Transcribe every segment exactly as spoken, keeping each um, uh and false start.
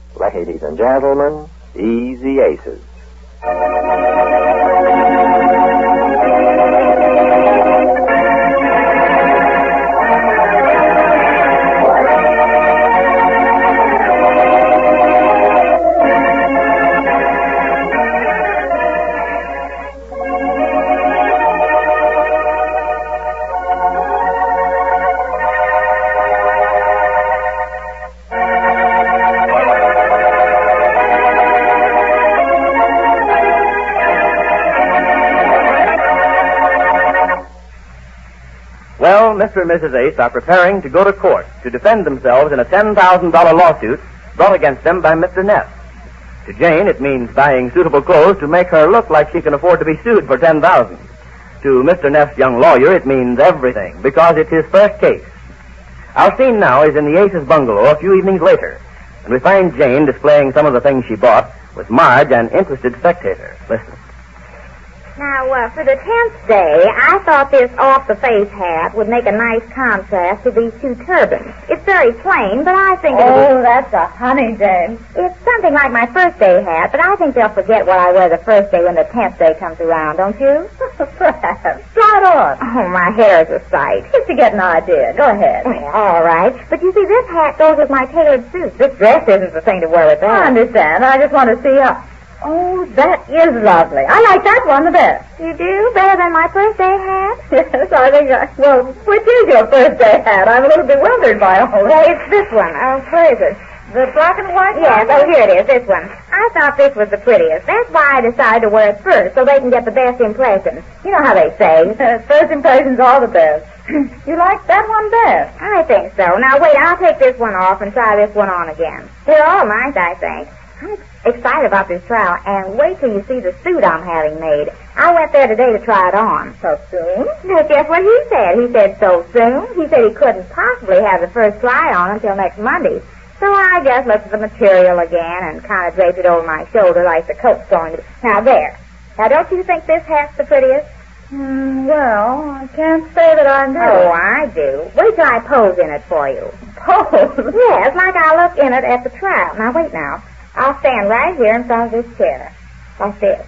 Ladies and gentlemen, Easy Aces. Well, Mister and Missus Ace are preparing to go to court to defend themselves in a ten thousand dollars lawsuit brought against them by Mister Neff. To Jane, it means buying suitable clothes to make her look like she can afford to be sued for ten thousand dollars. To Mister Neff's young lawyer, it means everything, because it's his first case. Our scene now is in the Aces bungalow a few evenings later, and we find Jane displaying some of the things she bought with Marge, an interested spectator. Listen. Now, uh, for the tenth day, I thought this off-the-face hat would make a nice contrast to these two turbans. It's very plain, but I think it'll Oh, that's a honey, Jane. It's something like my first day hat, but I think they'll forget what I wear the first day when the tenth day comes around, don't you? Perhaps. Try it on. Oh, my hair is a sight. Just to get an idea. Go ahead. Well, all right. But you see, this hat goes with my tailored suit. This dress isn't the thing to wear with that. I understand. I just want to see how... Oh, that is lovely. I like that one the best. You do? Better than my first day hat? Yes, I think I... Well, which is your first day hat? I'm a little bewildered by all Well, that. it's this one. Oh, where is it? The black and white Yes, one? oh, here it is, this one. I thought this was the prettiest. That's why I decided to wear it first, so they can get the best impression. You know how they say. First impressions are the best. You like that one best? I think so. Now, wait, I'll take this one off and try this one on again. They're all nice, I think. I'm excited about this trial, and wait till you see the suit I'm having made. I went there today to try it on. So soon? That's just what he said. He said so soon. He said he couldn't possibly have the first try on until next Monday. So I just looked at the material again and kind of draped it over my shoulder like the coat's going to. Now, there. Now, don't you think this hat's the prettiest? Mm, well, I can't say that I do. Oh, I do. Wait till I pose in it for you. Pose? Yes, like I look in it at the trial. Now, wait now. I'll stand right here in front of this chair. Like this.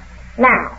Now.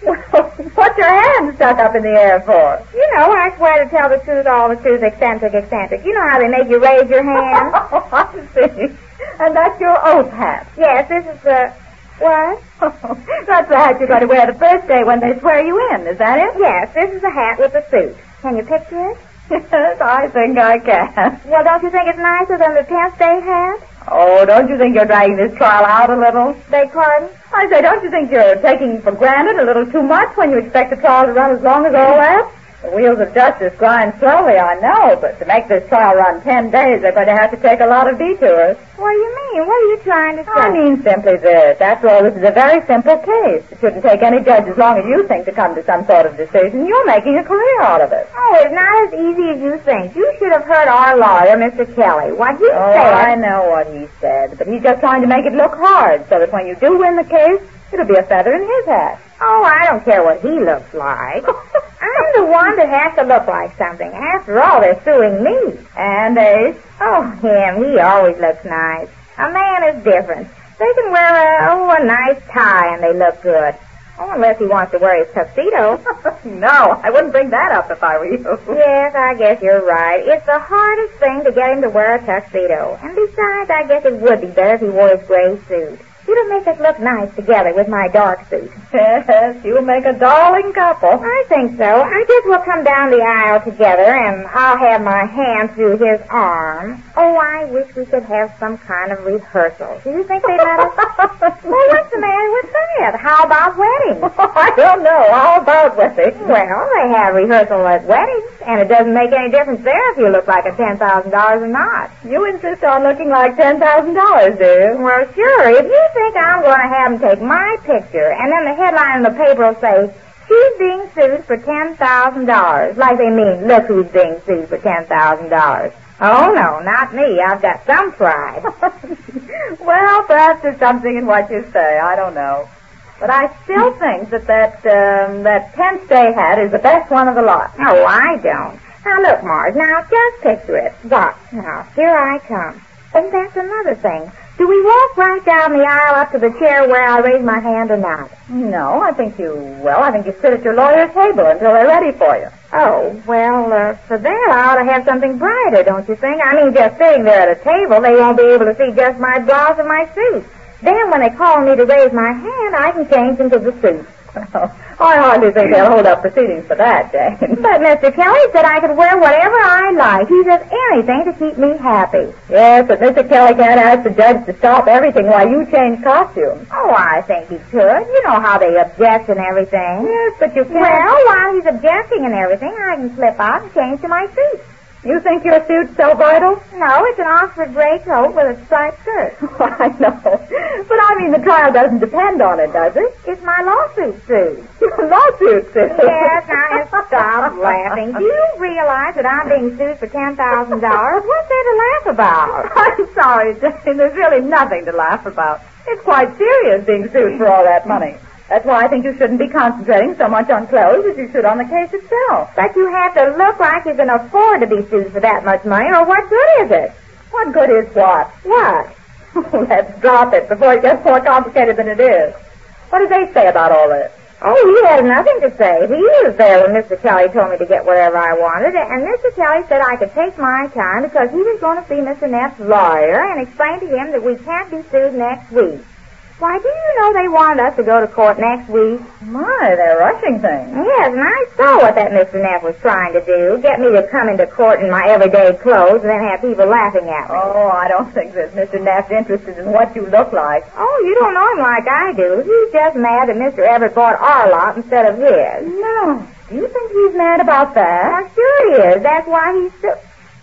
What's your hand stuck up in the air for? You know, I swear to tell the truth, all the truth, eccentric, eccentric. You know how they make you raise your hand? Oh, I see. And that's your oath hat. Yes, this is the... What? That's the hat you're going to wear the first day when they swear you in, is that it? Yes, this is the hat with the suit. Can you picture it? Yes, I think I can. Well, don't you think it's nicer than the tenth day hat? Oh, don't you think you're dragging this trial out a little? Beg pardon? I say, don't you think you're taking for granted a little too much when you expect the trial to run as long as all that? The wheels of justice grind slowly, I know, but to make this trial run ten days, they're going to have to take a lot of detours. What do you mean? What are you trying to say? I mean simply this. After all, this is a very simple case. It shouldn't take any judge as long as you think to come to some sort of decision. You're making a career out of it. Oh, it's not as easy as you think. You should have heard our lawyer, Mister Kelly. What he oh, said... I know what he said, but he's just trying to make it look hard so that when you do win the case, it'll be a feather in his hat. Oh, I don't care what he looks like. I'm the one that has to look like something. After all, they're suing me. And Ace? Oh, him. He always looks nice. A man is different. They can wear a, oh, a nice tie and they look good. Oh, unless he wants to wear his tuxedo. No, I wouldn't bring that up if I were you. Yes, I guess you're right. It's the hardest thing to get him to wear a tuxedo. And besides, I guess it would be better if he wore his gray suit. It'll make us look nice together with my dark suit. Yes, you'll make a darling couple. I think so. I guess we'll come down the aisle together, and I'll have my hand through his arm. Oh, I wish we could have some kind of rehearsal. Do you think they'd let us? Well, what's the matter with that? How about weddings? I don't know. How about weddings? Well, they have rehearsal at weddings, and it doesn't make any difference there if you look like a ten thousand dollars or not. You insist on looking like ten thousand dollars, do you? Well, sure. If you think I'm going to have them take my picture, and then the headline in the paper will say, she's being sued for ten thousand dollars. Like they mean, look who's being sued for ten thousand dollars. Oh, no, not me. I've got some pride. Well, perhaps there's something in what you say. I don't know. But I still think that that, um, that tenth day hat is the best one of the lot. Oh, I don't. Now, look, Marge, now just picture it. Watch. Now, here I come. Oh, that's another thing. Do we walk right down the aisle up to the chair where I raise my hand or not? No, I think you, well, I think you sit at your lawyer's table until they're ready for you. Oh, well, uh, for that I ought to have something brighter, don't you think? I mean, just sitting there at a table, they won't be able to see just my blouse and my suit. Then when they call me to raise my hand, I can change into the suit. Oh, I hardly think they'll hold up proceedings for that, Jane. But Mister Kelly said I could wear whatever I like. He does anything to keep me happy. Yes, but Mister Kelly can't ask the judge to stop everything while you change costumes. Oh, I think he could. You know how they object and everything. Yes, but you can't. Well, while he's objecting and everything, I can slip out and change to my suit. You think your suit's so vital? No, it's an Oxford gray coat with a striped skirt. I know. But I mean, the trial doesn't depend on it, does it? It's my lawsuit suit. Your lawsuit suit? Yes, now stop laughing. Do you realize that I'm being sued for ten thousand dollars? What's there to laugh about? I'm sorry, Jane. There's really nothing to laugh about. It's quite serious being sued for all that money. That's why I think you shouldn't be concentrating so much on clothes as you should on the case itself. But you have to look like you can afford to be sued for that much money, or what good is it? What good is what? What? Oh, let's drop it before it gets more complicated than it is. What did they say about all this? Oh, he has nothing to say. He was there when Mister Kelly told me to get whatever I wanted, and Mister Kelly said I could take my time because he was going to see Mister Neff's lawyer and explain to him that we can't be sued next week. Why, do you know they wanted us to go to court next week? My, they're rushing things. Yes, and I saw what that Mister Neff was trying to do, get me to come into court in my everyday clothes and then have people laughing at me. Oh, I don't think that Mister Neff's interested in what you look like. Oh, you don't know him like I do. He's just mad that Mister Everett bought our lot instead of his. No. Do you think he's mad about that? Well, sure he is. That's why he's so...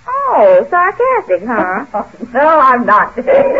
Oh, sarcastic, huh? No, I'm not.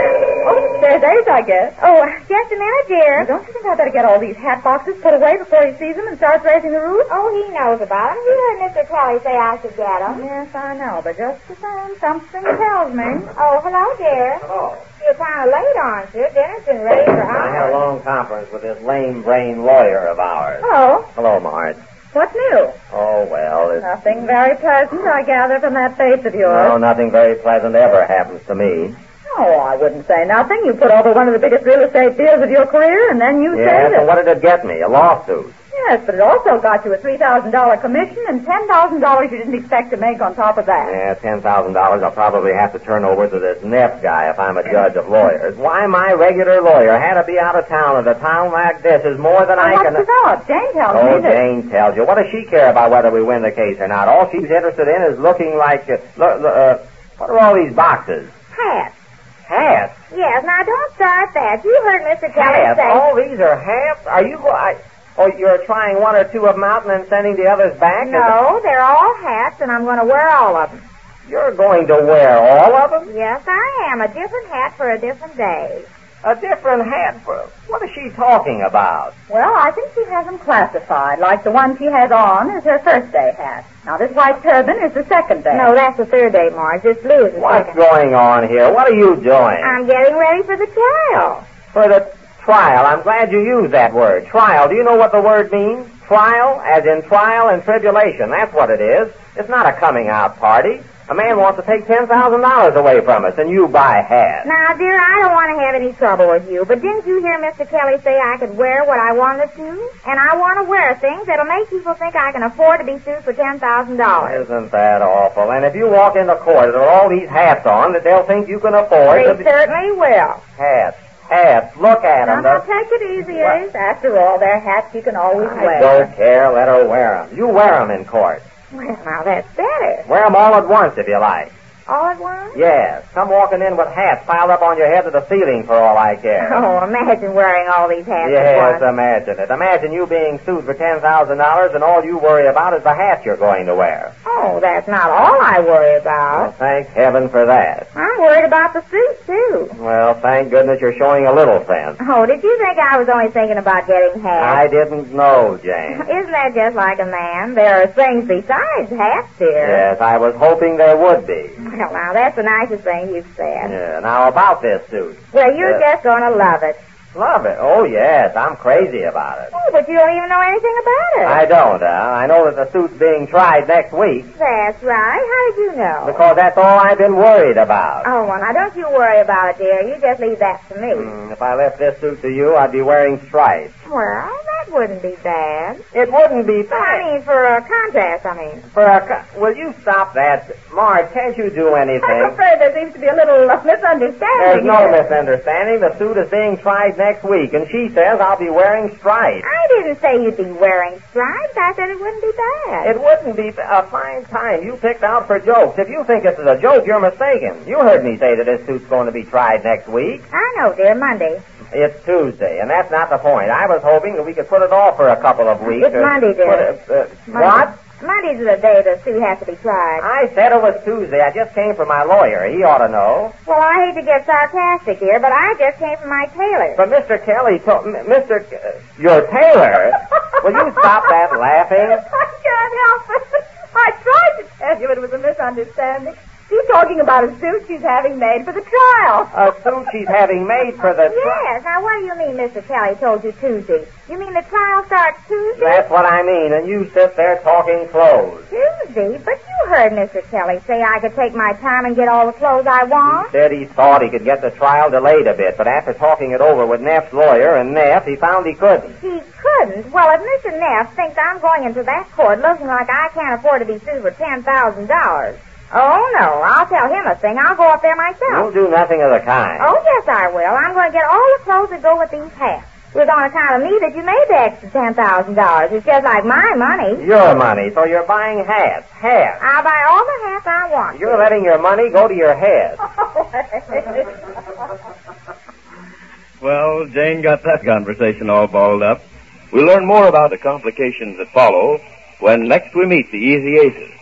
Oh, there's Ace, I guess. Oh, just a minute, dear. Don't you think I better get all these hat boxes put away before he sees them and starts raising the roof? Oh, he knows about them. You heard Mister Kelly say I should get them. Yes, I know, but just the same, something tells me. Oh, hello, dear. Hello. You're kind of late, aren't you? Dinner's been ready for hours. I had a long conference with this lame-brain lawyer of ours. Oh, Hello, Marge. what's new? Oh, well, it's... Nothing very pleasant, I gather, from that face of yours. No, nothing very pleasant ever happens to me. Oh, I wouldn't say nothing. You put over one of the biggest real estate deals of your career, and then you Yes, said it. and what did it get me? A lawsuit. Yes, but it also got you a three thousand dollars commission and ten thousand dollars you didn't expect to make on top of that. Yeah, ten thousand dollars I'll probably have to turn over to this Neff guy if I'm a judge of lawyers. Why, my regular lawyer had to be out of town, and a town like this is more than Well, I what's can... developed? Jane tells Oh, me that... Jane tells you. What does she care about whether we win the case or not? All she's interested in is looking like... Uh, look, uh, what are all these boxes? Hats. Hats? Yes, now don't start that. You heard Mister Kelly Hats? say... All these are hats? Are you... I, oh, you're trying one or two of them out and then sending the others back? No, they're all hats, and I'm going to wear all of them. You're going to wear all of them? Yes, I am. A different hat for a different day. A different hat for... What is she talking about? Well, I think she has them classified, like the one she has on is her first day hat. Now, this white turban is the second day. No, that's the third day, Marge. This blue is the What's second. going on here? What are you doing? I'm getting ready for the trial. For the trial. I'm glad you used that word. Trial. Do you know what the word means? Trial, as in trial and tribulation. That's what it is. It's not a coming out party. A man wants to take ten thousand dollars away from us, and you buy hats. Now, dear, I don't want to have any trouble with you, but didn't you hear Mister Kelly say I could wear what I wanted to? And I want to wear things that'll make people think I can afford to be sued for ten thousand dollars. Isn't that awful? And if you walk into court with all these hats on, that they'll think you can afford They to be... certainly will. Hats. Hats. Look at them. Now, take it easy, Ace. After all, they're hats you can always I wear. don't care. Let her wear them. You wear them in court. Well, now, that's better. Wear them all at once if you like. All at once? Yes. Come walking in with hats piled up on your head to the ceiling for all I care. Oh, imagine wearing all these hats Yes, at once. imagine it. Imagine you being sued for ten thousand dollars and all you worry about is the hat you're going to wear. Oh, that's not all I worry Well, about. thank heaven for that. I'm worried about the suit, too. Well, thank goodness you're showing a little sense. Oh, did you think I was only thinking about getting I hats? didn't know, Jane. Isn't that just like a man? There are things besides hats, dear. Yes, I was hoping there would be. Well, now, that's the nicest thing you've said. Yeah, now about this suit. Well, you're Uh, just going to love it. Love it. Oh, yes. I'm crazy about it. Oh, but you don't even know anything about it. I don't, uh. I know that the suit's being tried next week. That's right. How did you know? Because that's all I've been worried about. Oh, well, now don't you worry about it, dear. You just leave that to me. Mm, if I left this suit to you, I'd be wearing stripes. Well, that wouldn't be bad. It wouldn't be Well, I bad. mean, for a contest, I mean. For a co- Will you stop that? Marge, can't you do I'm anything? afraid there seems to be a little uh, misunderstanding. There's no here. misunderstanding. The suit is being tried next week, and she says I'll be wearing stripes. I didn't say you'd be wearing stripes. I said it wouldn't be bad. It wouldn't be a fine time you picked out for jokes. If you think this is a joke, you're mistaken. You heard me say that this suit's going to be tried next week. I know, dear. Monday. It's Tuesday, and that's not the point. I was hoping that we could put it off for a couple of weeks. It's Monday, dear. put it- uh, Monday. What? Monday's the day the suit has to be tried. I said it was Tuesday. I just came from my lawyer. He ought to know. Well, I hate to get sarcastic here, but I just came from my tailor. But Mister Kelly told... M- Mister K- uh, your tailor? Will you stop that laughing? I can't help it. I tried to tell you it was a misunderstanding. She's talking about a suit she's having made for the trial. A suit she's having made for the... tri- Yes. Now, what do you mean Mister Kelly told you Tuesday? You mean the trial starts Tuesday? That's what I mean, and you sit there talking clothes. Tuesday? But you heard Mister Kelly say I could take my time and get all the clothes I want. He said he thought he could get the trial delayed a bit, but after talking it over with Neff's lawyer and Neff, he found he couldn't. He couldn't. Well, if Mister Neff thinks I'm going into that court looking like I can't afford to be sued for ten thousand dollars, oh, no, I'll tell him a thing. I'll go up there myself. You'll do nothing of the kind. Oh, yes, I will. I'm going to get all the clothes that go with these hats. It was on account of me that you made the extra ten thousand dollars. It's just like my money. Your money, so you're buying hats. Hats. I'll buy all the hats I want. You're letting your money go to your head. Well, Jane got that conversation all balled up. We'll learn more about the complications that follow when next we meet the Easy Aces.